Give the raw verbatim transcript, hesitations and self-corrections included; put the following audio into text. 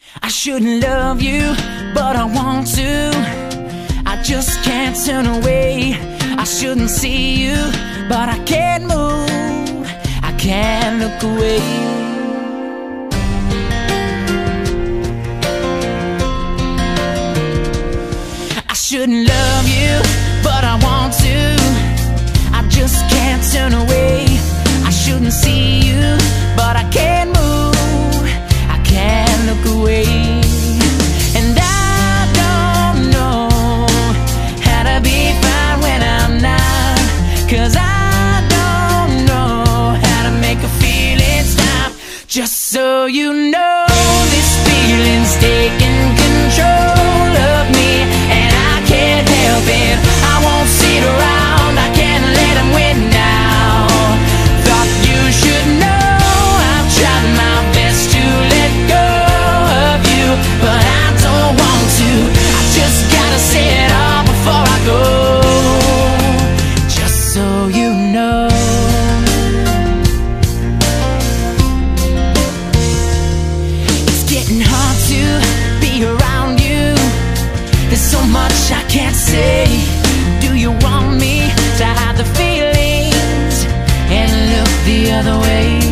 I shouldn't love you, but I want to. I just can't turn away. I shouldn't see you, but I can't move. I can't look away. I shouldn't love you, but I want to. I just can't turn away. I shouldn't see you, but I can't move. I can't look away. And I don't know how to be fine when I'm not, 'cause I don't know how to make a feeling stop. Just so you know, this feeling's taking control of me, and I can't help it. I won't sit around, I can't let him win now. Thought you should know I've tried my best to let go of you, but I don't want to. I just gotta say it all before I go. Just so you know, it's getting hard to be around you. There's so much I can't say. Do you want me to hide the feelings and look the other way?